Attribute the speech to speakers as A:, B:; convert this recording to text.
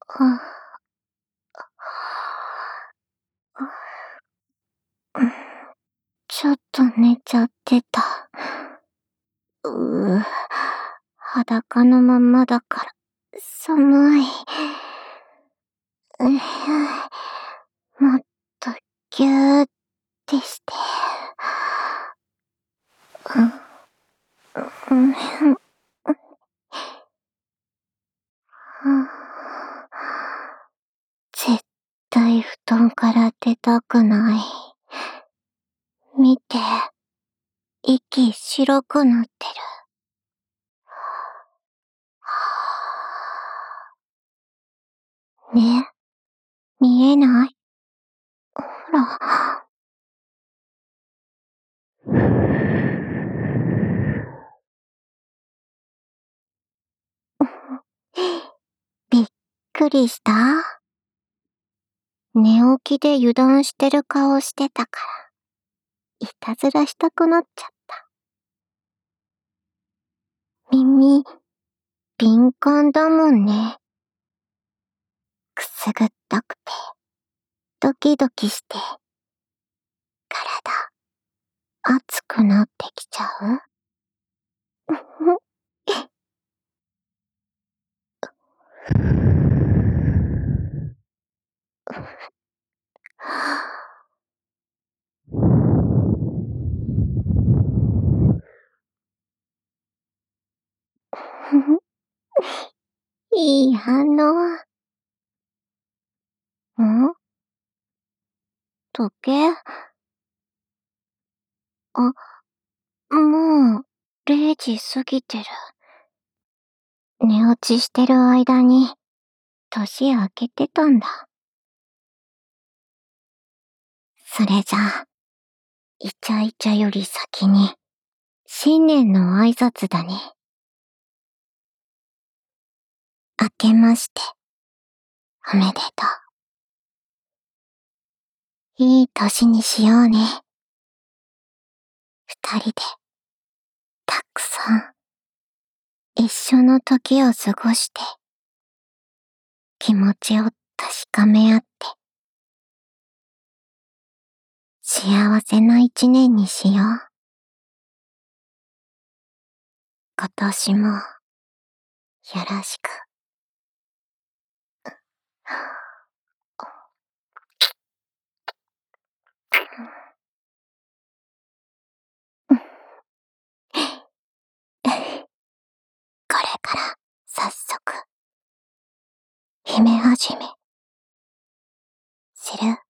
A: はちょっと寝ちゃってた。裸のまんまだから寒い。もっとぎゅーってして。絶対布団から出たくない。見て、息白くなってる。ね、見えない？ほら。びっくりした？寝起きで油断してる顔してたから、いたずらしたくなっちゃった。耳、敏感だもんね。くすぐったくて、ドキドキして、体、熱くなってきちゃう？いい反応。ん？時計？あ、もう、0時過ぎてる。寝落ちしてる間に、年明けてたんだ。それじゃあ、イチャイチャより先に、新年の挨拶だね。明けまして、おめでとう。いい年にしようね。二人で、たくさん、一緒の時を過ごして、気持ちを確かめ合って、幸せな一年にしよう。今年も、よろしく。これから、早速、姫始め、する？